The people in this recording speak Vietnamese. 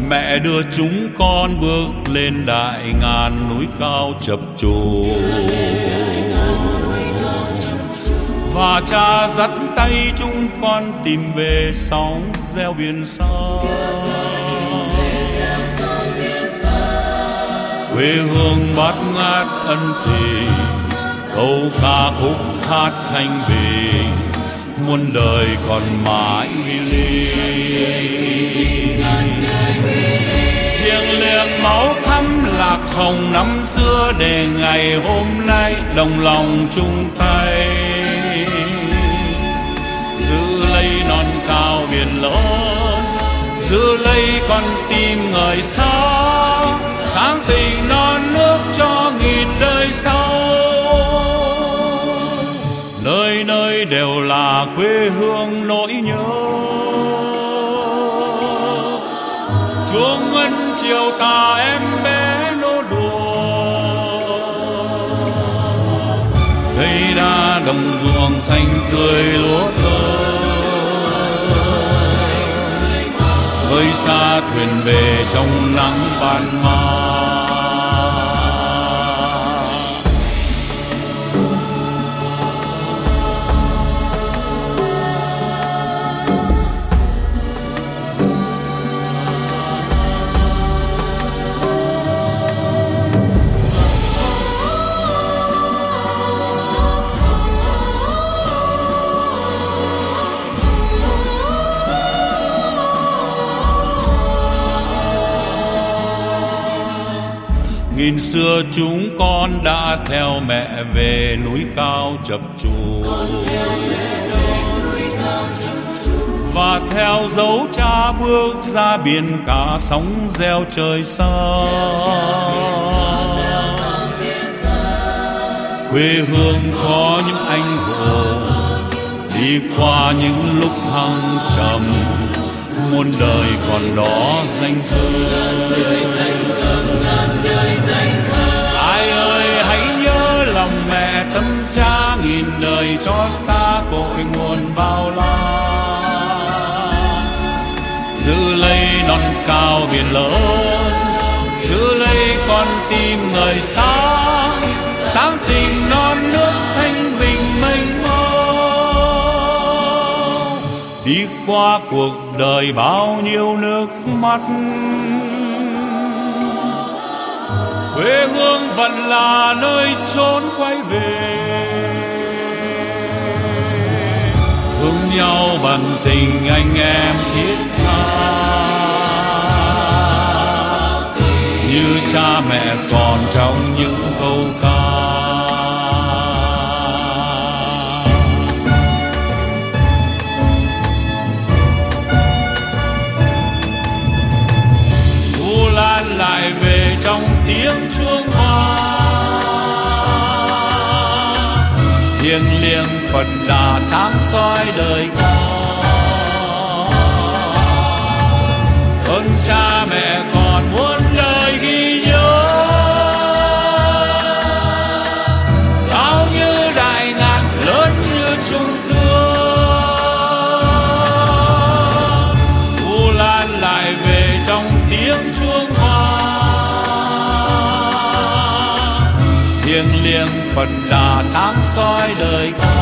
Mẹ đưa chúng con bước lên đại ngàn núi cao chập trùng, và cha dắt tay chúng con tìm về sóng reo biển xa. Quê hương bát ngát ân tình, câu ca khúc hát thanh bình, muôn đời còn mãi ghi linh. Thiêng liêng máu thắm lạc hồng năm xưa, để ngày hôm nay đồng lòng chung tay giữ lấy non cao biển lớn, giữ lấy con tim người sáng, sáng tình non nước cho nghìn đời sau. Nơi nơi đều là quê hương nỗi nhớ, chuông ngân chiều tà em bé nô đùa. Cây đa đồng ruộng xanh tươi lúa thơm, khơi xa thuyền về trong nắng ban mai. Nghìn xưa chúng con đã theo mẹ về núi cao chập trùng, và theo dấu cha bước ra biển cả sóng reo trời xa. Quê hương có những anh hùng đi qua những lúc thăng trầm, muôn đời còn đó danh thơm. Ai ơi hãy nhớ lòng mẹ tâm cha, nghìn đời cho ta cội nguồn bao la. Giữ lấy non cao biển lớn, giữ lấy con tim người sáng, sáng tình non nước thanh bình mênh mông. Đi qua cuộc đời bao nhiêu nước mắt, quê hương vẫn là nơi trốn quay về. Thương nhau bằng tình anh em thiết tha, như cha mẹ còn trong những câu ca. Vu Lan lại về trong tiếng chuông hoa, thiêng liêng Phật Đà sáng soi đời con. Ơn cha mẹ còn muôn đời ghi nhớ, cao như đại ngàn lớn như trung dương. Vu Lan lại về trong tiếng chuông hoa, thiêng liêng Phật Đà sáng soi đời con.